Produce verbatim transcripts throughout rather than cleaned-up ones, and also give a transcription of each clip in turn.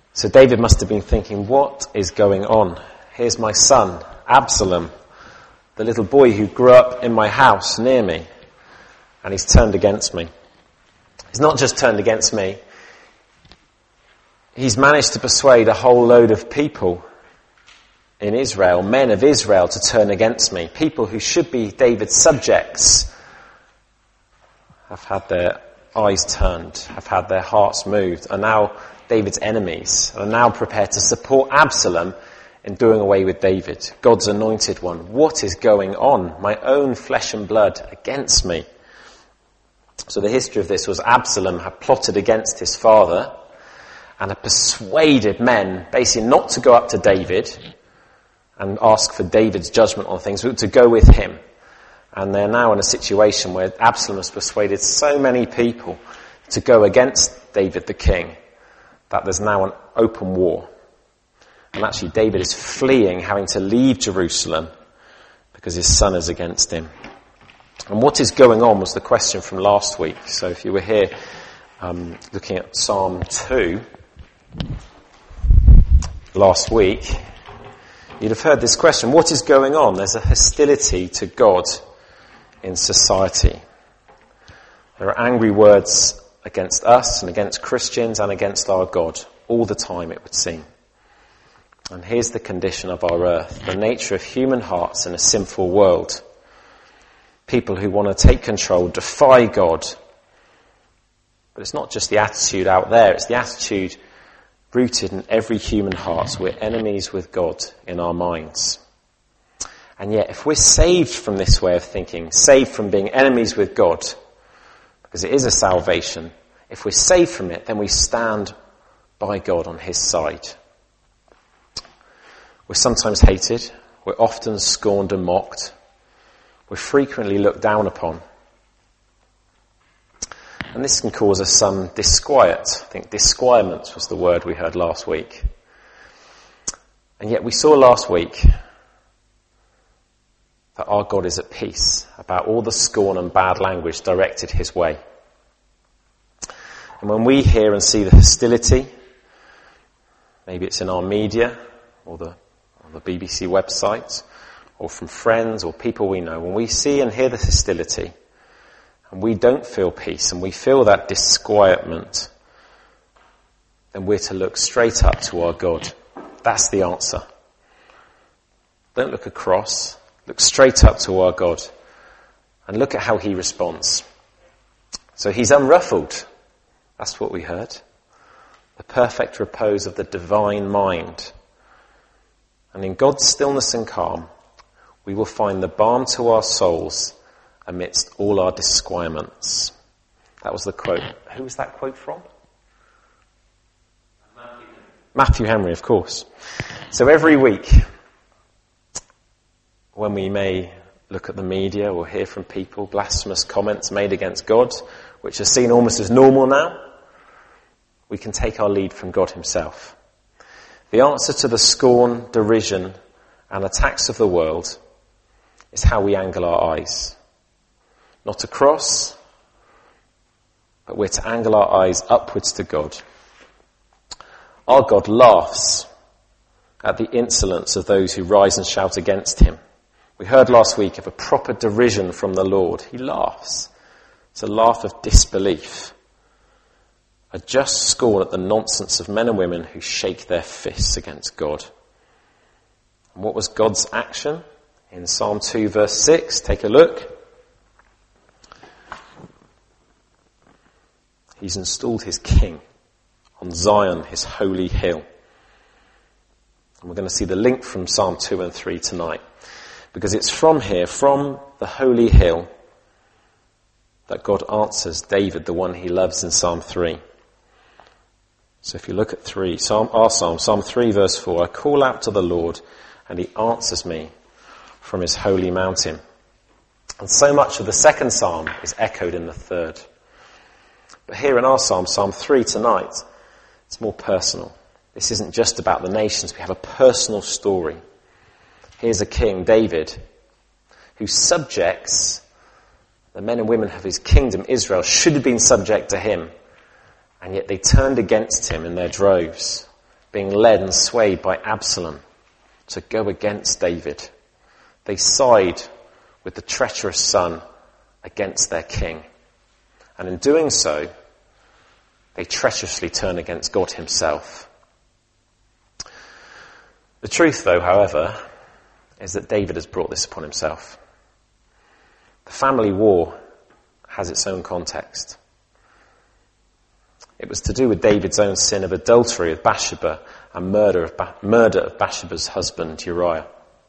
So David must have been thinking, what is going on? Here's my son, Absalom, the little boy who grew up in my house near me, and he's turned against me. He's not just turned against me, he's managed to persuade a whole load of people in Israel, men of Israel, to turn against me. People who should be David's subjects have had their eyes turned, have had their hearts moved, are now David's enemies, are now prepared to support Absalom in doing away with David, God's anointed one. What is going on? My own flesh and blood against me. So the history of this was Absalom had plotted against his father and had persuaded men basically not to go up to David and ask for David's judgment on things, but to go with him. And they're now in a situation where Absalom has persuaded so many people to go against David the king that there's now an open war. And actually David is fleeing, having to leave Jerusalem because his son is against him. And what is going on was the question from last week. So if you were here um, looking at Psalm two last week, you'd have heard this question. What is going on? There's a hostility to God in society. There are angry words against us and against Christians and against our God all the time, it would seem. And here's the condition of our earth, the nature of human hearts in a sinful world. People who want to take control, defy God. But it's not just the attitude out there, it's the attitude rooted in every human heart. So we're enemies with God in our minds. And yet, if we're saved from this way of thinking, saved from being enemies with God, because it is a salvation, if we're saved from it, then we stand by God on his side. We're sometimes hated, we're often scorned and mocked, we're frequently looked down upon. And this can cause us some disquiet. I think disquietment was the word we heard last week. And yet we saw last week that our God is at peace about all the scorn and bad language directed his way. And when we hear and see the hostility, maybe it's in our media or the, or the B B C website or from friends or people we know, when we see and hear the hostility and we don't feel peace and we feel that disquietment, then we're to look straight up to our God. That's the answer. Don't look across. Look straight up to our God and look at how he responds. So he's unruffled. That's what we heard. The perfect repose of the divine mind. And in God's stillness and calm, we will find the balm to our souls amidst all our disquietments. That was the quote. Who was that quote from? Matthew. Matthew Henry, of course. So every week, when we may look at the media or hear from people blasphemous comments made against God, which are seen almost as normal now, we can take our lead from God himself. The answer to the scorn, derision, and attacks of the world is how we angle our eyes. Not across, but we're to angle our eyes upwards to God. Our God laughs at the insolence of those who rise and shout against him. We heard last week of a proper derision from the Lord. He laughs. It's a laugh of disbelief. A just scorn at the nonsense of men and women who shake their fists against God. And what was God's action? In Psalm two verse six, take a look. He's installed his king on Zion, his holy hill. And we're going to see the link from Psalm two and three tonight. Because it's from here, from the holy hill, that God answers David, the one he loves, in Psalm three. So if you look at three, Psalm, our Psalm, Psalm three verse four, I call out to the Lord and he answers me from his holy mountain. And so much of the second Psalm is echoed in the third. But here in our Psalm, Psalm three tonight, it's more personal. This isn't just about the nations. We have a personal story. Here's a king, David, who subjects the men and women of his kingdom, Israel, should have been subject to him. And yet they turned against him in their droves. being led and swayed by Absalom to go against David. They side with the treacherous son against their king. And in doing so, they treacherously turn against God himself. The truth, though, however, is that David has brought this upon himself. The family war has its own context. It was to do with David's own sin of adultery with Bathsheba and murder of, ba- murder of Bathsheba's husband Uriah.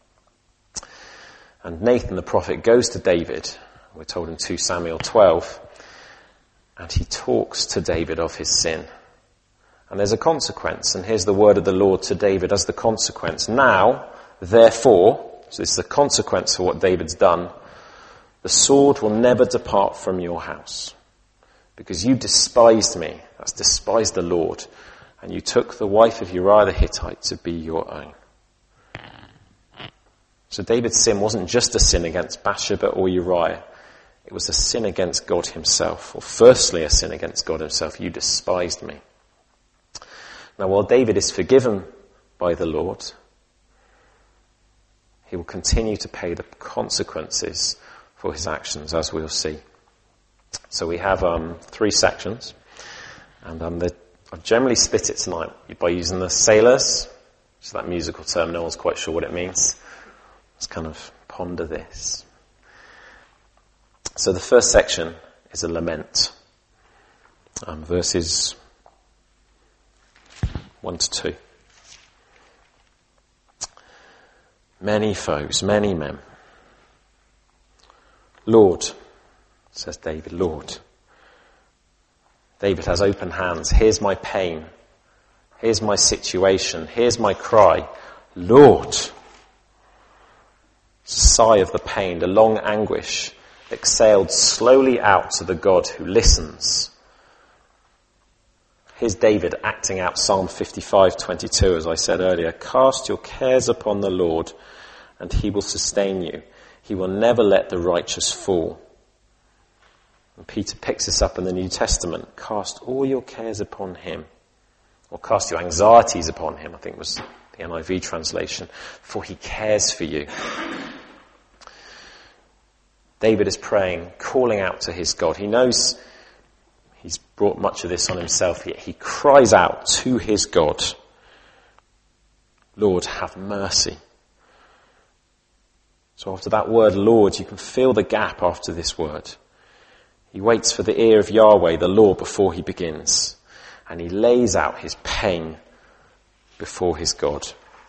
And Nathan the prophet goes to David, we're told in Second Samuel twelve, and he talks to David of his sin. And there's a consequence, and here's the word of the Lord to David as the consequence. Now, therefore, so this is the consequence for what David's done, the sword will never depart from your house, because you despised me, that's despised the Lord, and you took the wife of Uriah the Hittite to be your own. So David's sin wasn't just a sin against Bathsheba or Uriah. It was a sin against God himself. Or firstly, a sin against God himself. You despised me. Now, while David is forgiven by the Lord, he will continue to pay the consequences for his actions, as we'll see. So we have um, three sections. And um, the, I've generally split it tonight by using the sailors. So that musical term, no one's quite sure what it means. Let's kind of ponder this. So the first section is a lament. Um, verses one to two. Many foes, many men. Lord, says David, Lord. David has open hands. Here's my pain. Here's my situation. Here's my cry. Lord. Sigh of the pain, the long anguish exhaled slowly out to the God who listens. Here's David acting out Psalm fifty-five twenty-two, as I said earlier. Cast your cares upon the Lord, and he will sustain you. He will never let the righteous fall. And Peter picks this up in the New Testament. Cast all your cares upon him. Or cast your anxieties upon him, I think was the N I V translation. For he cares for you. David is praying, calling out to his God. He knows he's brought much of this on himself, yet he cries out to his God, Lord, have mercy. So after that word, Lord, you can feel the gap after this word. He waits for the ear of Yahweh, the Lord, before he begins. And he lays out his pain before his God.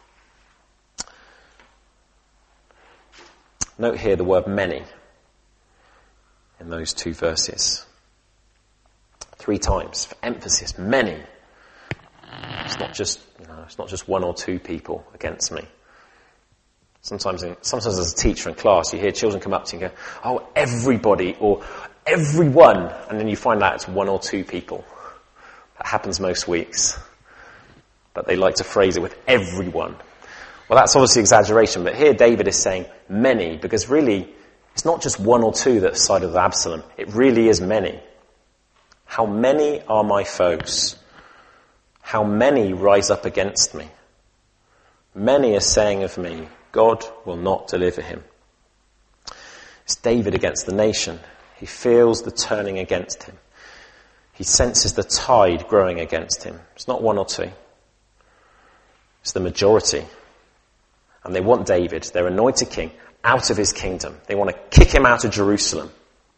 Note here the word many in those two verses. Three times, for emphasis, many. It's not just, you know, it's not just one or two people against me. Sometimes, in, sometimes as a teacher in class, you hear children come up to you and go, oh, everybody, or everyone, and then you find out it's one or two people. That happens most weeks. But they like to phrase it with everyone. Well, that's obviously exaggeration, but here David is saying many, because really, it's not just one or two that side of Absalom. It really is many. How many are my foes? How many rise up against me? Many are saying of me, God will not deliver him. It's David against the nation. He feels the turning against him. He senses the tide growing against him. It's not one or two. It's the majority. And they want David, their anointed king, out of his kingdom. They want to kick him out of Jerusalem.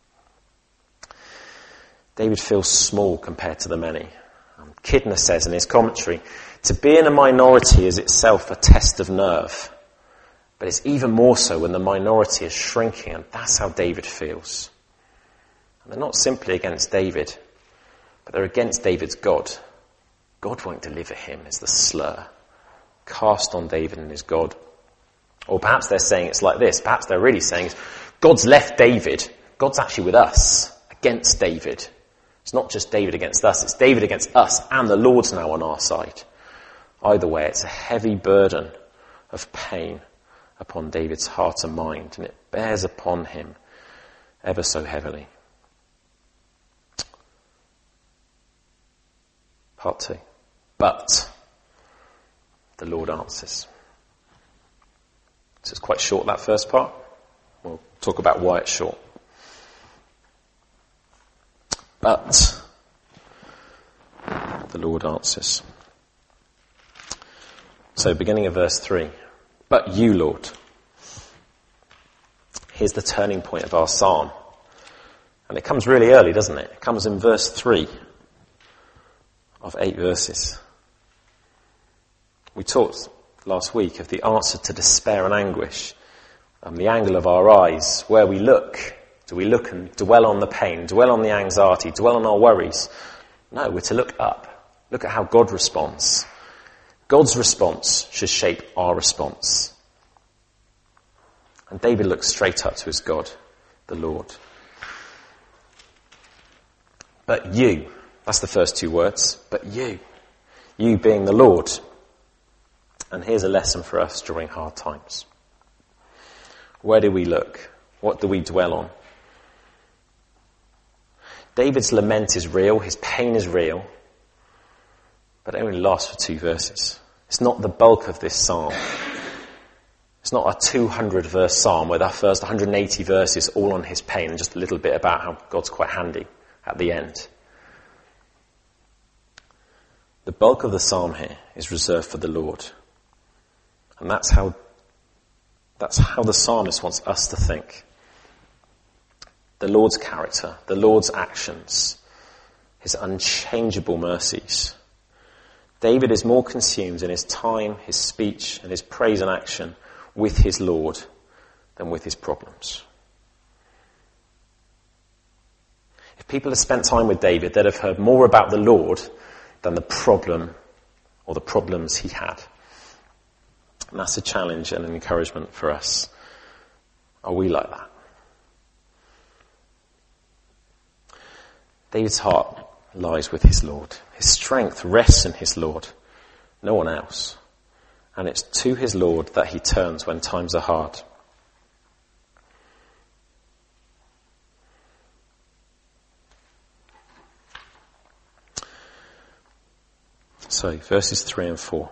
David feels small compared to the many. Um, Kidner says in his commentary, to be in a minority is itself a test of nerve. But it's even more so when the minority is shrinking, and that's how David feels. And they're not simply against David, but they're against David's God. God won't deliver him, is the slur cast on David and his God. Or perhaps they're saying it's like this. Perhaps they're really saying, God's left David. God's actually with us, against David. It's not just David against us, it's David against us, and the Lord's now on our side. Either way, it's a heavy burden of pain upon David's heart and mind, and it bears upon him ever so heavily. Part two. But, the Lord answers. So it's quite short, that first part. We'll talk about why it's short. But the Lord answers. So beginning of verse three. But you, Lord. Here's the turning point of our psalm. And it comes really early, doesn't it? It comes in verse three of eight verses. We talked last week of the answer to despair and anguish, and the angle of our eyes, where we look. Do we look and dwell on the pain, dwell on the anxiety, dwell on our worries? No, we're to look up. Look at how God responds. God's response should shape our response. And David looks straight up to his God, the Lord. But you, that's the first two words, but you, you being the Lord. And here's a lesson for us during hard times. Where do we look? What do we dwell on? David's lament is real, his pain is real, but it only lasts for two verses. It's not the bulk of this psalm. It's not a two hundred verse psalm where the first one hundred eighty verses all on his pain and just a little bit about how God's quite handy at the end. The bulk of the psalm here is reserved for the Lord. And that's how, that's how the psalmist wants us to think. The Lord's character, the Lord's actions, his unchangeable mercies. David is more consumed in his time, his speech, and his praise and action with his Lord than with his problems. If people had spent time with David, they'd have heard more about the Lord than the problem or the problems he had. And that's a challenge and an encouragement for us. Are we like that? David's heart lies with his Lord. His strength rests in his Lord, no one else. And it's to his Lord that he turns when times are hard. So, verses three and four.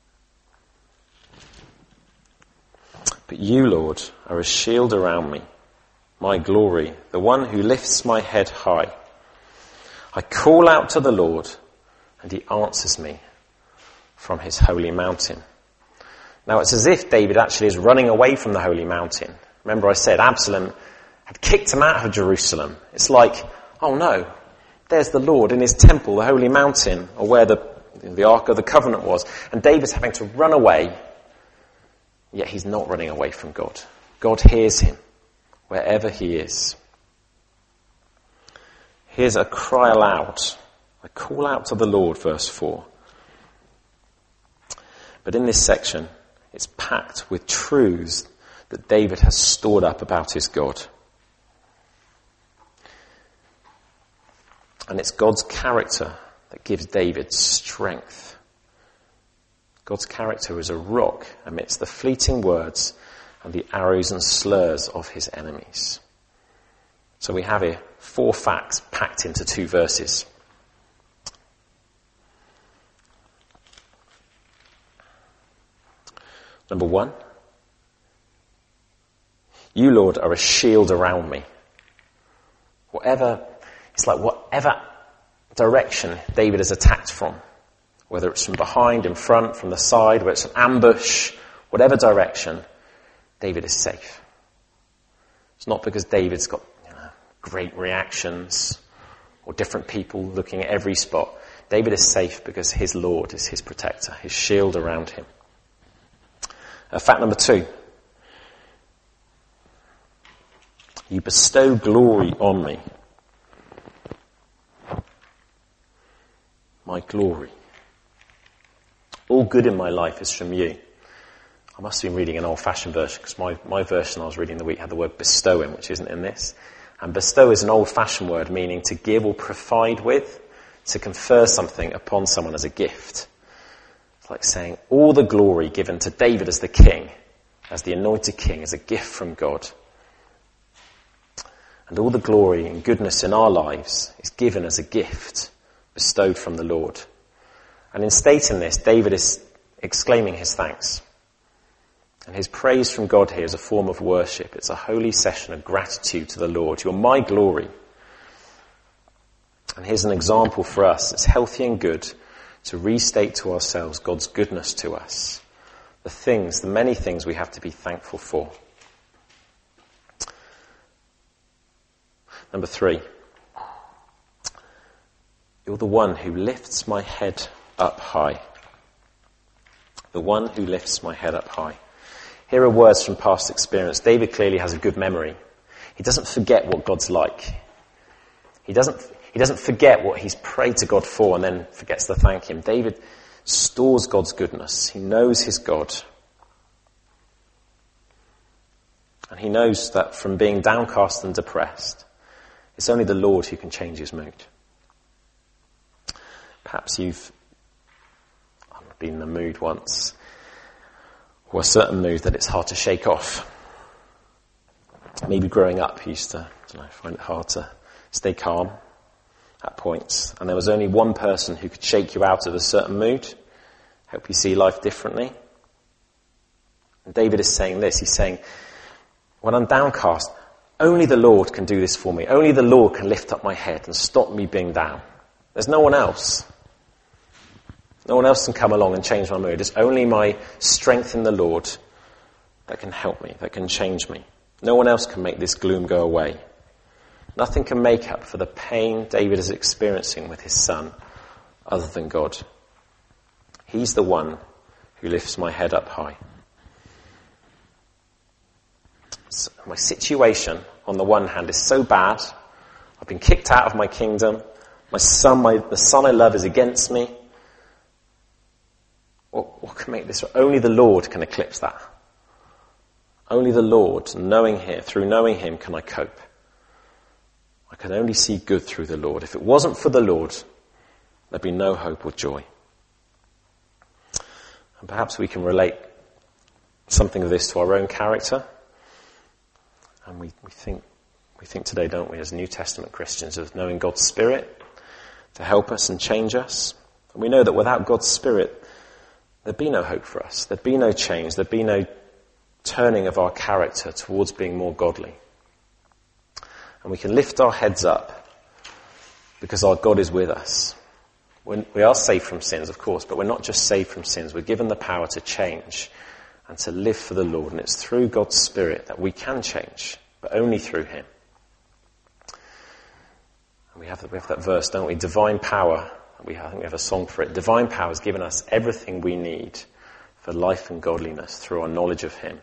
But you, Lord, are a shield around me, my glory, the one who lifts my head high. I call out to the Lord, and he answers me from his holy mountain. Now it's as if David actually is running away from the holy mountain. Remember I said Absalom had kicked him out of Jerusalem. It's like, oh no, there's the Lord in his temple, the holy mountain, or where the, the Ark of the Covenant was. And David's having to run away, yet he's not running away from God. God hears him wherever he is. Here's a cry aloud. I call out to the Lord, verse four. But in this section, it's packed with truths that David has stored up about his God. And it's God's character that gives David strength. God's character is a rock amidst the fleeting words and the arrows and slurs of his enemies. So we have here four facts packed into two verses. Number one, you, Lord, are a shield around me. Whatever, it's like whatever direction David is attacked from, whether it's from behind, in front, from the side, whether it's an ambush, whatever direction, David is safe. It's not because David's got you know, great reactions or different people looking at every spot. David is safe because his Lord is his protector, his shield around him. Uh, fact number two. You bestow glory on me. My glory. All good in my life is from you. I must have been reading an old-fashioned version because my, my version I was reading the week had the word bestow in, which isn't in this. And bestow is an old-fashioned word meaning to give or provide with, to confer something upon someone as a gift. It's like saying all the glory given to David as the king, as the anointed king, is a gift from God. And all the glory and goodness in our lives is given as a gift bestowed from the Lord. And in stating this, David is exclaiming his thanks. And his praise from God here is a form of worship. It's a holy session of gratitude to the Lord. You're my glory. And here's an example for us. It's healthy and good to restate to ourselves God's goodness to us. The things, the many things we have to be thankful for. Number three. You're the one who lifts my head up high. The one who lifts my head up high. Here are words from past experience. David clearly has a good memory. He doesn't forget what God's like. He doesn't, he doesn't forget what he's prayed to God for and then forgets to thank him. David stores God's goodness. He knows his God. And he knows that from being downcast and depressed, it's only the Lord who can change his mood. Perhaps you've been in a mood once, or a certain mood that it's hard to shake off. Maybe growing up you used to, I don't know, find it hard to stay calm at points, and there was only one person who could shake you out of a certain mood, help you see life differently. And David is saying this, he's saying, when I'm downcast, only the Lord can do this for me. Only the Lord can lift up my head and stop me being down. There's no one else. No one else can come along and change my mood. It's only my strength in the Lord that can help me, that can change me. No one else can make this gloom go away. Nothing can make up for the pain David is experiencing with his son other than God. He's the one who lifts my head up high. So my situation, on the one hand, is so bad. I've been kicked out of my kingdom. My son, my, the son I love is against me. What, what can make this? Only the Lord can eclipse that. Only the Lord, knowing him, through knowing him, can I cope. I can only see good through the Lord. If it wasn't for the Lord, there'd be no hope or joy. And perhaps we can relate something of this to our own character. And we, we think we think today, don't we, as New Testament Christians, of knowing God's Spirit to help us and change us. And we know that without God's Spirit, there'd be no hope for us. There'd be no change. There'd be no turning of our character towards being more godly. And we can lift our heads up because our God is with us. When we are saved from sins, of course, but we're not just saved from sins. We're given the power to change and to live for the Lord. And it's through God's Spirit that we can change, but only through him. And we have, we have that verse, don't we? Divine power. We, I think we have a song for it. Divine power has given us everything we need for life and godliness through our knowledge of him.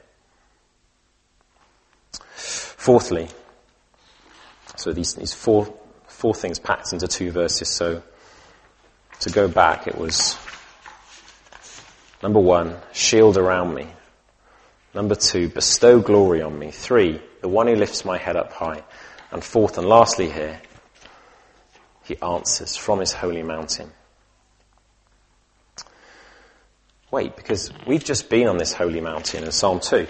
Fourthly, so these, these four, four things packed into two verses. So to go back, it was number one, shield around me. Number two, bestow glory on me. Three, the one who lifts my head up high. And fourth and lastly here, he answers from his holy mountain. Wait, because we've just been on this holy mountain in Psalm two.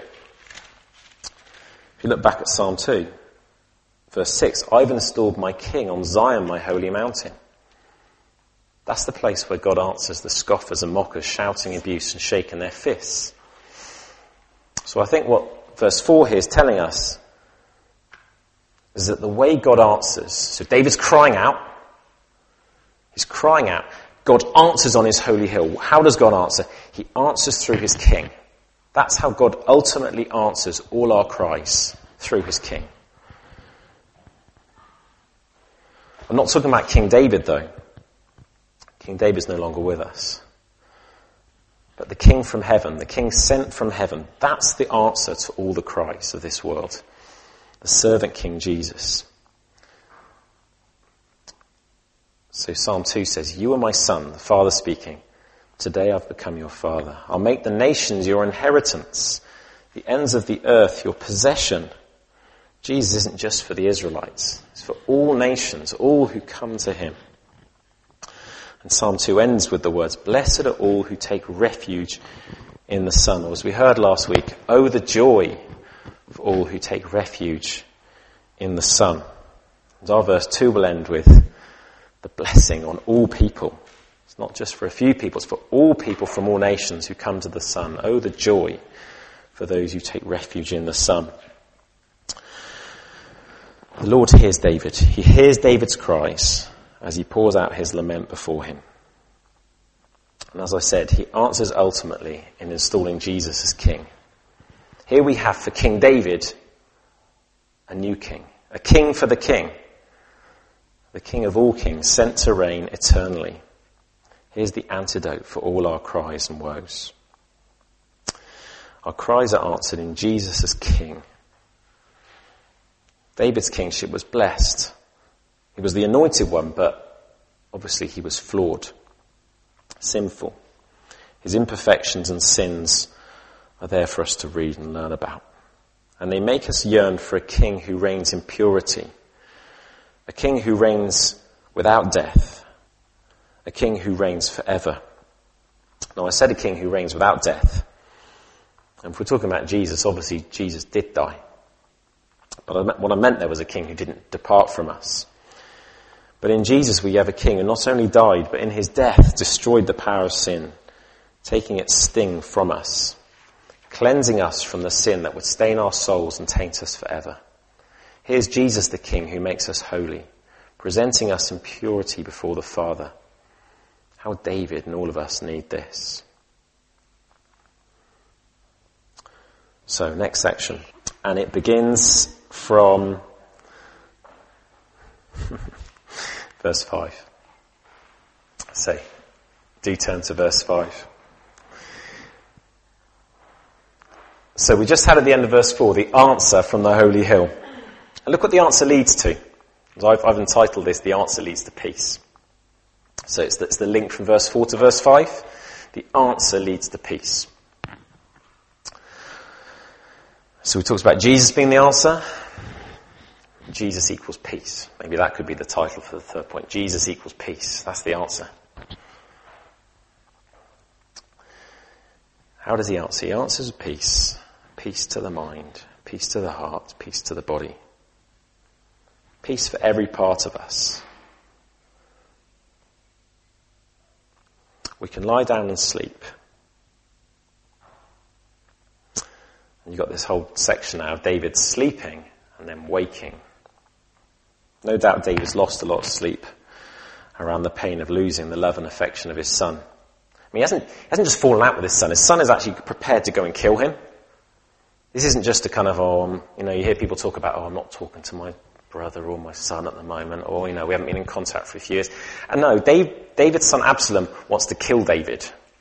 If you look back at Psalm two, verse six, I've installed my king on Zion, my holy mountain. That's the place where God answers the scoffers and mockers, shouting abuse and shaking their fists. So I think what verse four here is telling us is that the way God answers, so David's crying out, he's crying out, God answers on his holy hill. How does God answer? He answers through his king. That's how God ultimately answers all our cries, through his king. I'm not talking about King David, though. King David's no longer with us. But the king from heaven, the king sent from heaven, that's the answer to all the cries of this world. The servant King Jesus. So Psalm two says, you are my son, the Father speaking. Today I've become your father. I'll make the nations your inheritance, the ends of the earth your possession. Jesus isn't just for the Israelites. It's for all nations, all who come to him. And Psalm two ends with the words, blessed are all who take refuge in the Son. Or as we heard last week, oh, the joy of all who take refuge in the Son. And our verse two will end with the blessing on all people It's not just for a few people, it's for all people from all nations who come to the Son. Oh, the joy for those who take refuge in the Son. The Lord hears David. He hears David's cries as he pours out his lament before him. And as I said, he answers ultimately in installing Jesus as king. Here we have for King David a new king, a king for the king, the King of all kings, sent to reign eternally. Here's the antidote for all our cries and woes. Our cries are answered in Jesus as king. David's kingship was blessed. He was the anointed one, but obviously he was flawed, sinful. His imperfections and sins are there for us to read and learn about. And they make us yearn for a king who reigns in purity, a king who reigns without death, a king who reigns forever. Now, I said a king who reigns without death. And if we're talking about Jesus, obviously Jesus did die. But what I meant there was a king who didn't depart from us. But in Jesus we have a king who not only died, but in his death destroyed the power of sin, taking its sting from us, cleansing us from the sin that would stain our souls and taint us forever. Here's Jesus the King who makes us holy, presenting us in purity before the Father. How David and all of us need this. So, next section. And it begins from verse five. So, do turn to verse five. So we just had at the end of verse four the answer from the holy hill. And look what the answer leads to. I've, I've entitled this, The Answer Leads to Peace. So it's the, it's the link from verse four to verse five. The answer leads to peace. So we talked about Jesus being the answer. Jesus equals peace. Maybe that could be the title for the third point. Jesus equals peace. That's the answer. How does he answer? He answers with peace. Peace to the mind. Peace to the heart. Peace to the body. Peace for every part of us. We can lie down and sleep. And you've got this whole section now of David sleeping and then waking. No doubt David's lost a lot of sleep around the pain of losing the love and affection of his son. I mean, he hasn't, he hasn't just fallen out with his son. His son is actually prepared to go and kill him. This isn't just a kind of, oh, um, you know, you hear people talk about, oh, I'm not talking to my brother or my son at the moment, or, you know, we haven't been in contact for a few years. And no, Dave, David's son Absalom wants to kill David.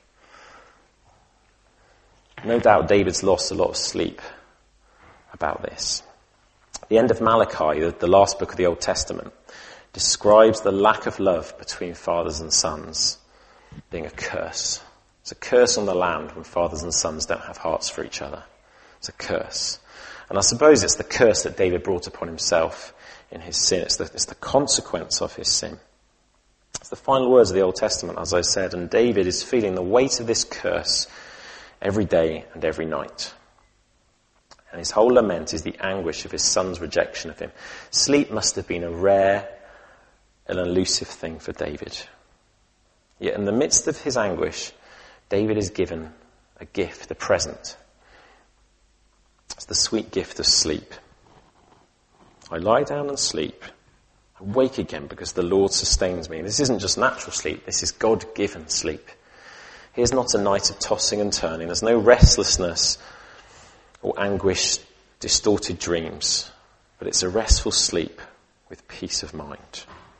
No doubt David's lost a lot of sleep about this. The end of Malachi, the, the last book of the Old Testament, describes the lack of love between fathers and sons being a curse. It's a curse on the land when fathers and sons don't have hearts for each other. It's a curse. And I suppose it's the curse that David brought upon himself in his sin. It's the, it's the consequence of his sin. It's the final words of the Old Testament, as I said, and David is feeling the weight of this curse every day and every night. And his whole lament is the anguish of his son's rejection of him. Sleep must have been a rare and elusive thing for David. Yet in the midst of his anguish, David is given a gift, a present. It's the sweet gift of sleep. I lie down and sleep. I wake again because the Lord sustains me. This isn't just natural sleep. This is God-given sleep. Here's not a night of tossing and turning. There's no restlessness or anguish, distorted dreams. But it's a restful sleep with peace of mind.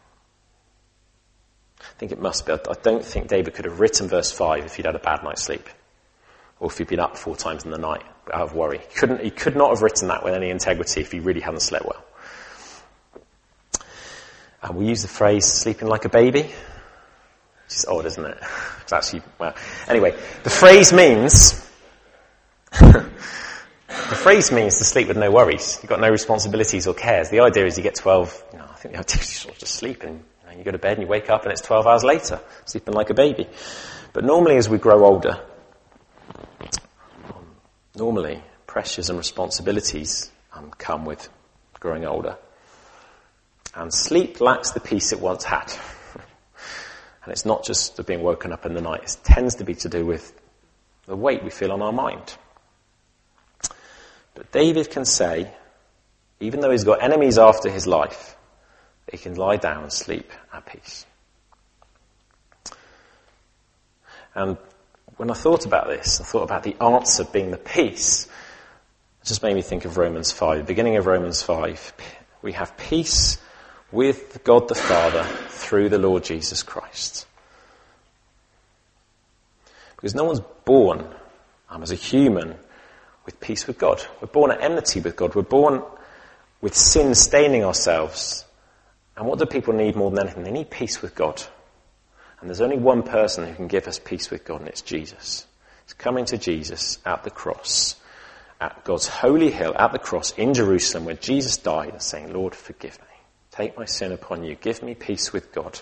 I think it must be. I don't think David could have written verse five if he'd had a bad night's sleep. Or if he'd been up four times in the night out of worry. He couldn't, he could not have written that with any integrity if he really hadn't slept well. And we use the phrase sleeping like a baby. Which is odd, isn't it? It's actually, well, anyway, the phrase means, the phrase means to sleep with no worries. You've got no responsibilities or cares. The idea is you get twelve, you know, I think the idea is you sort of just sleep and you, know, you go to bed and you wake up and it's twelve hours later, sleeping like a baby. But normally as we grow older, normally pressures and responsibilities um, come with growing older. And sleep lacks the peace it once had. And it's not just being woken up in the night. It tends to be to do with the weight we feel on our mind. But David can say, even though he's got enemies after his life, he can lie down and sleep at peace. And when I thought about this, I thought about the answer being the peace. It just made me think of Romans five. Beginning of Romans five, we have peace with God the Father through the Lord Jesus Christ. Because no one's born um, as a human with peace with God. We're born at enmity with God. We're born with sin staining ourselves. And what do people need more than anything? They need peace with God. And there's only one person who can give us peace with God, and it's Jesus. It's coming to Jesus at the cross, at God's holy hill, at the cross in Jerusalem, where Jesus died, and saying, Lord, forgive me. Take my sin upon you. Give me peace with God.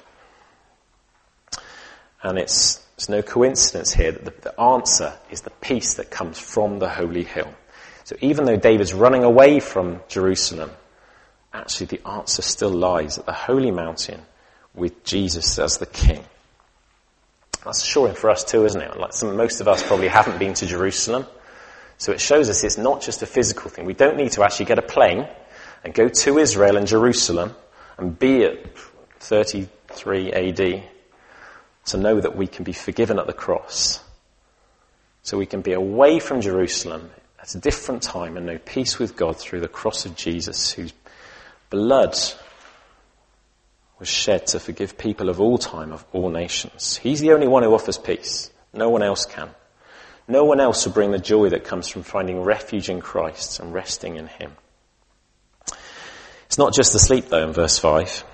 And it's, it's no coincidence here that the, the answer is the peace that comes from the holy hill. So even though David's running away from Jerusalem, actually the answer still lies at the holy mountain with Jesus as the king. That's assuring for us too, isn't it? Like some, most of us probably haven't been to Jerusalem. So it shows us it's not just a physical thing. We don't need to actually get a plane and go to Israel and Jerusalem and be at thirty-three A D to know that we can be forgiven at the cross. So we can be away from Jerusalem at a different time and know peace with God through the cross of Jesus, whose blood was shed to forgive people of all time, of all nations. He's the only one who offers peace. No one else can. No one else will bring the joy that comes from finding refuge in Christ and resting in him. It's not just the sleep, though, in verse five.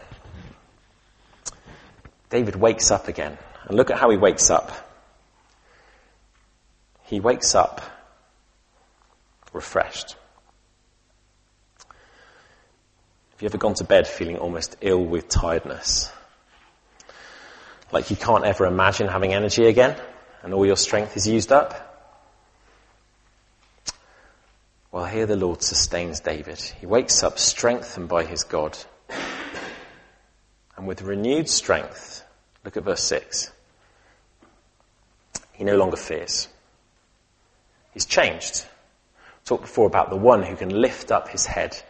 David wakes up again. And look at how he wakes up. He wakes up refreshed. Have you ever gone to bed feeling almost ill with tiredness? Like you can't ever imagine having energy again and all your strength is used up? Well, here the Lord sustains David. He wakes up strengthened by his God. And with renewed strength, look at verse six. He no longer fears. He's changed. I talked before about the one who can lift up his head.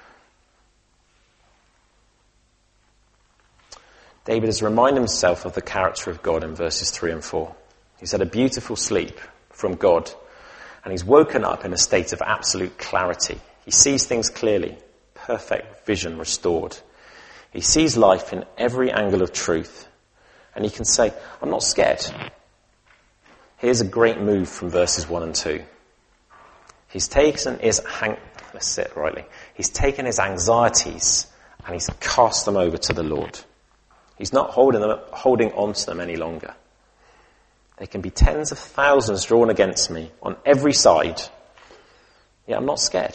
David has reminded himself of the character of God in verses three and four. He's had a beautiful sleep from God, and he's woken up in a state of absolute clarity. He sees things clearly, perfect vision restored. He sees life in every angle of truth, and he can say, I'm not scared. Here's a great move from verses one and two. He's taken his, hang- let's say it rightly. He's taken his anxieties and he's cast them over to the Lord. He's not holding them, holding on to them any longer. There can be tens of thousands drawn against me on every side. Yet I'm not scared.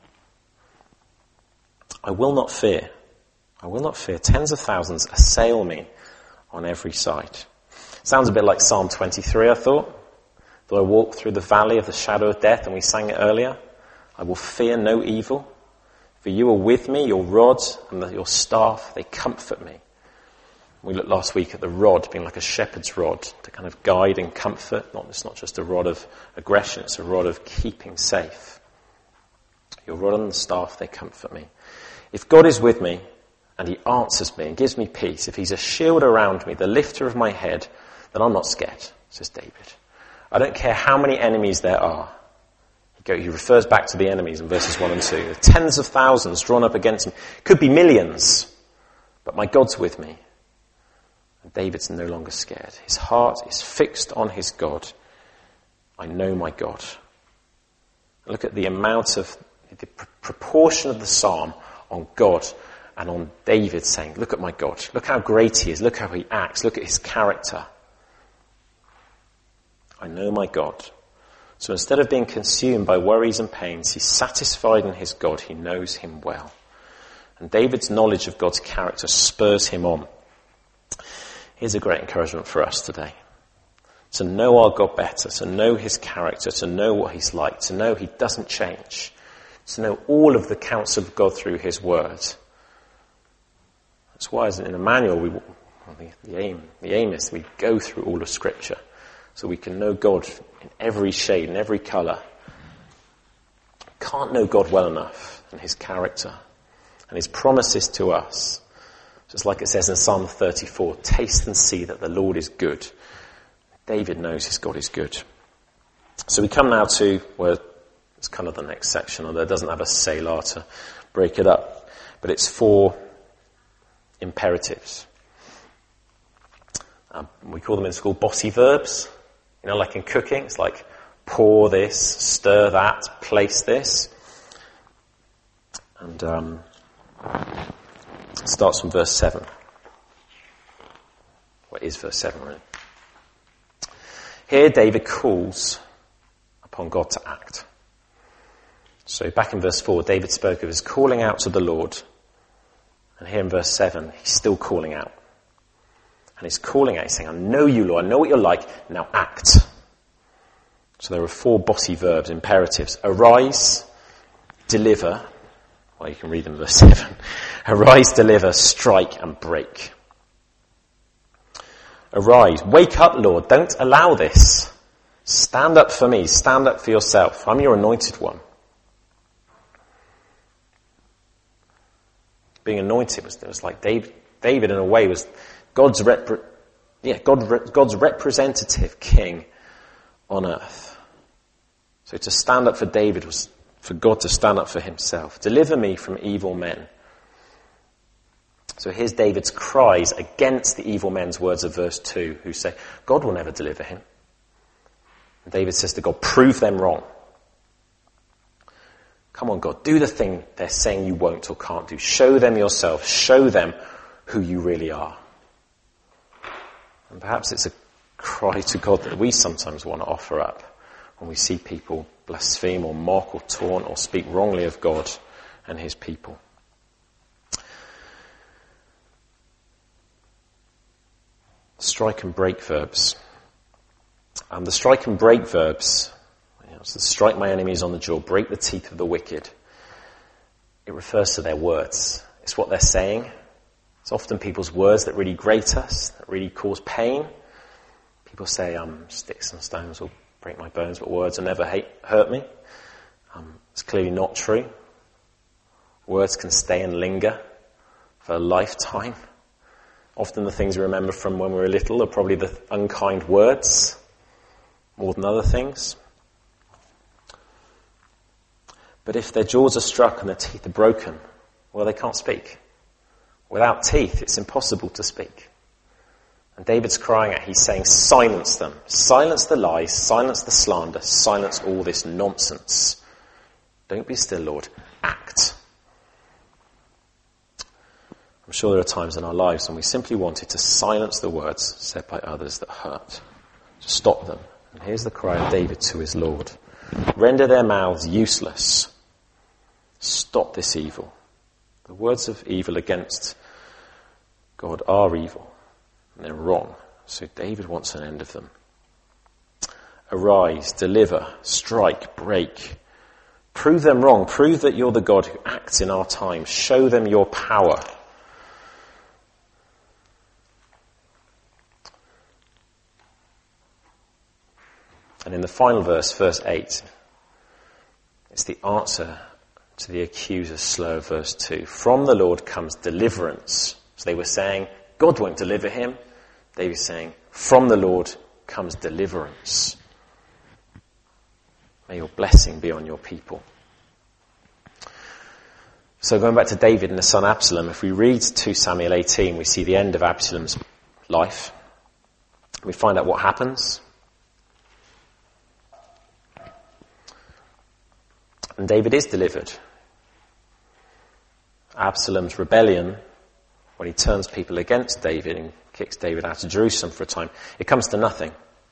I will not fear. I will not fear. Tens of thousands assail me on every side. Sounds a bit like Psalm twenty-three, I thought. Though I walk through the valley of the shadow of death, and we sang it earlier, I will fear no evil. For you are with me, your rod and the, your staff, they comfort me. We looked last week at the rod being like a shepherd's rod to kind of guide and comfort. Not, it's not just a rod of aggression, it's a rod of keeping safe. Your rod and the staff, they comfort me. If God is with me and he answers me and gives me peace, if he's a shield around me, the lifter of my head, then I'm not scared, says David. I don't care how many enemies there are. He, go, he refers back to the enemies in verses one and two. There are tens of thousands drawn up against him. Could be millions, but my God's with me. And David's no longer scared. His heart is fixed on his God. I know my God. Look at the amount of, the pr- proportion of the psalm on God and on David saying, look at my God. Look how great he is. Look how he acts. Look at his character. I know my God. So instead of being consumed by worries and pains, he's satisfied in his God. He knows him well. And David's knowledge of God's character spurs him on. Here's a great encouragement for us today. To know our God better, to know his character, to know what he's like, to know he doesn't change, to know all of the counsel of God through his word. That's why in Emmanuel we Well, the, the aim, the aim is we go through all of Scripture so we can know God in every shade, in every colour. Can't know God well enough and his character and his promises to us. Just like it says in Psalm thirty-four, taste and see that the Lord is good. David knows his God is good. So we come now to where it's kind of the next section, although it doesn't have a Selah to break it up. But it's four imperatives. Um, we call them in school bossy verbs. You know, like in cooking, it's like pour this, stir that, place this. And um, it starts from verse seven. What is verse seven, really? Here David calls upon God to act. So back in verse four, David spoke of his calling out to the Lord. And here in verse seven, he's still calling out. And he's calling out, he's saying, I know you, Lord, I know what you're like, now act. So there are four bossy verbs, imperatives. Arise, deliver. Well, you can read them in verse seven. Arise, deliver, strike, and break. Arise, wake up, Lord, don't allow this. Stand up for me, stand up for yourself. I'm your anointed one. Being anointed was, it was like David, David in a way was God's repre- yeah, God, God's representative king on earth. So to stand up for David was for God to stand up for himself. Deliver me from evil men. So here's David's cries against the evil men's words of verse two, who say, God will never deliver him. And David says to God, prove them wrong. Come on, God, do the thing they're saying you won't or can't do. Show them yourself. Show them who you really are. And perhaps it's a cry to God that we sometimes want to offer up when we see people blaspheme or mock or taunt or speak wrongly of God and his people. Strike and break verbs. Um, the strike and break verbs, you know, so strike my enemies on the jaw, break the teeth of the wicked. It refers to their words. It's what they're saying. It's often people's words that really grate us, that really cause pain. People say, um, sticks and stones will break my bones, but words will never hate, hurt me. Um, it's clearly not true. Words can stay and linger for a lifetime. Often the things we remember from when we were little are probably the unkind words more than other things. But if their jaws are struck and their teeth are broken, well, they can't speak. Without teeth, it's impossible to speak. And David's crying out, he's saying, silence them. Silence the lies, silence the slander, silence all this nonsense. Don't be still, Lord. Act. I'm sure there are times in our lives when we simply wanted to silence the words said by others that hurt. To stop them. And here's the cry of David to his Lord. Render their mouths useless. Stop this evil. The words of evil against God are evil. And they're wrong. So David wants an end of them. Arise, deliver, strike, break. Prove them wrong. Prove that you're the God who acts in our time. Show them your power. And in the final verse, verse eight, it's the answer to the accuser's slur of verse two. From the Lord comes deliverance. So they were saying, God won't deliver him. David's saying, from the Lord comes deliverance. May your blessing be on your people. So going back to David and his son Absalom, if we read two Samuel eighteen, we see the end of Absalom's life. We find out what happens. And David is delivered. Absalom's rebellion, when he turns people against David and kicks David out of Jerusalem for a time, it comes to nothing.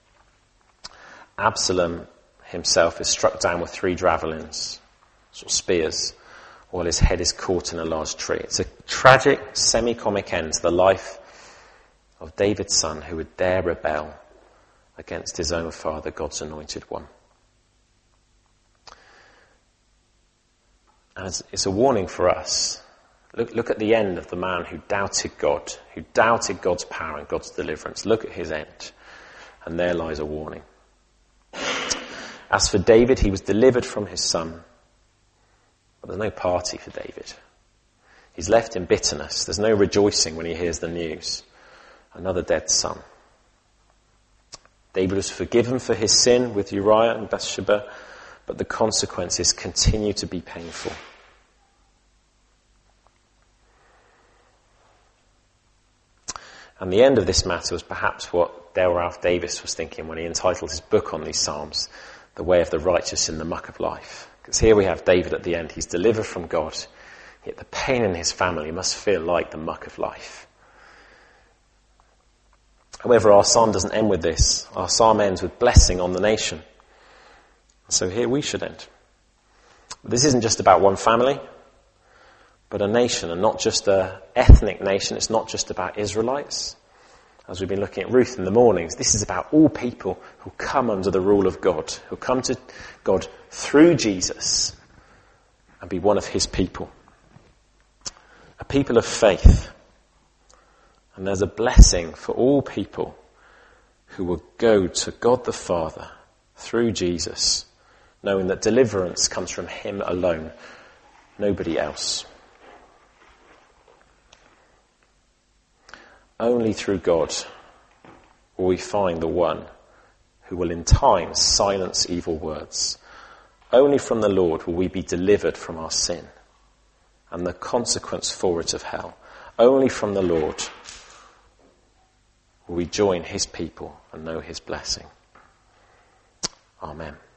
Absalom himself is struck down with three javelins, sort of spears, while his head is caught in a large tree. It's a tragic, semi-comic end to the life of David's son who would dare rebel against his own father, God's anointed one. And it's, it's a warning for us Look, look at the end of the man who doubted God, who doubted God's power and God's deliverance. Look at his end. And there lies a warning. As for David, he was delivered from his son. But there's no party for David. He's left in bitterness. There's no rejoicing when he hears the news. Another dead son. David was forgiven for his sin with Uriah and Bathsheba, but the consequences continue to be painful. And the end of this matter was perhaps what Dale Ralph Davis was thinking when he entitled his book on these Psalms, The Way of the Righteous in the Muck of Life. Because here we have David at the end. He's delivered from God, yet the pain in his family must feel like the muck of life. However, our psalm doesn't end with this. Our psalm ends with blessing on the nation. So here we should end. This isn't just about one family, but a nation, and not just an ethnic nation. It's not just about Israelites. As we've been looking at Ruth in the mornings, this is about all people who come under the rule of God, who come to God through Jesus and be one of his people. A people of faith. And there's a blessing for all people who will go to God the Father through Jesus, knowing that deliverance comes from him alone, nobody else. Only through God will we find the one who will in time silence evil words. Only from the Lord will we be delivered from our sin and the consequence for it of hell. Only from the Lord will we join his people and know his blessing. Amen.